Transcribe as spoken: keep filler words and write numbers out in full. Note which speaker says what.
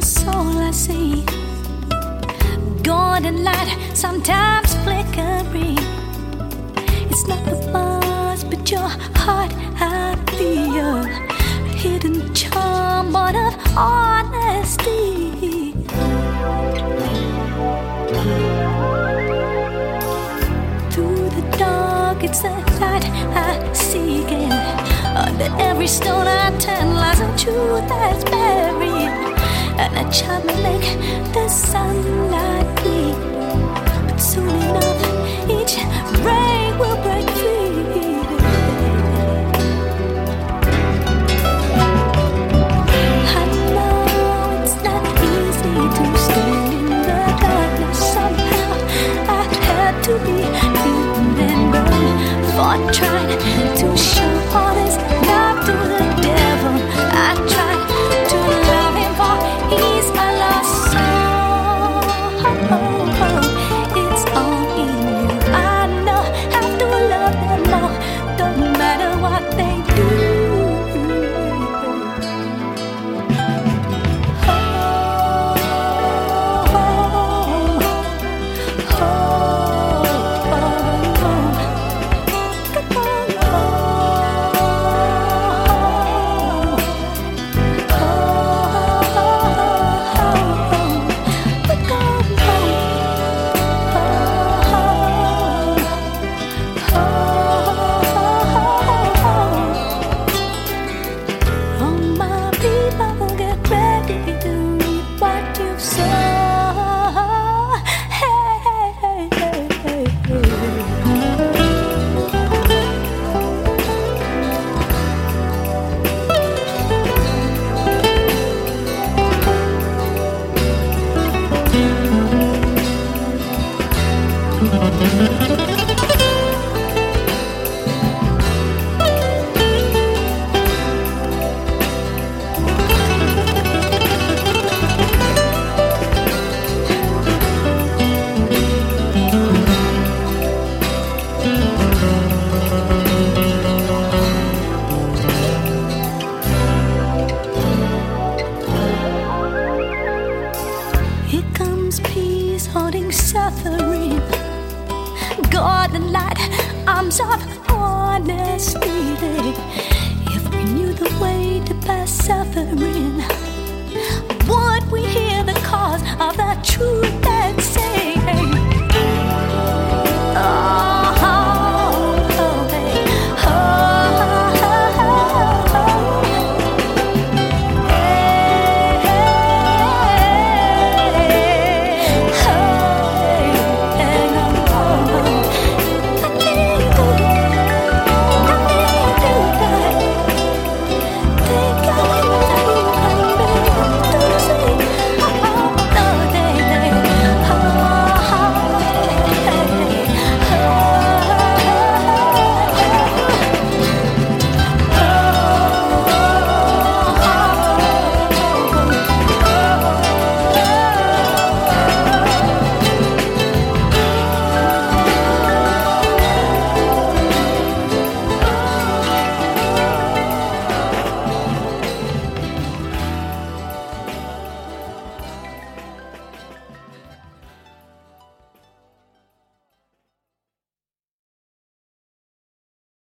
Speaker 1: soul I see. Golden light, sometimes flickering. It's not the buzz, but your heart I feel. Hidden charm, born of honesty. Through the dark, it's the light I seek it. Under every stone I turn lies a truth that's buried. And I try to make the sunlight gleam, but soon enough each ray will break free. I know it's not easy to stand in the darkness. Somehow I had to be beaten and burned, fought, tried to show all this love to the devil. I tried to love him for he's my lost soul. It's all in you. I know I have to love them more, don't matter what they do. Here comes peace holding suffering. Golden light, arms of honesty. If we knew the way to pass suffering,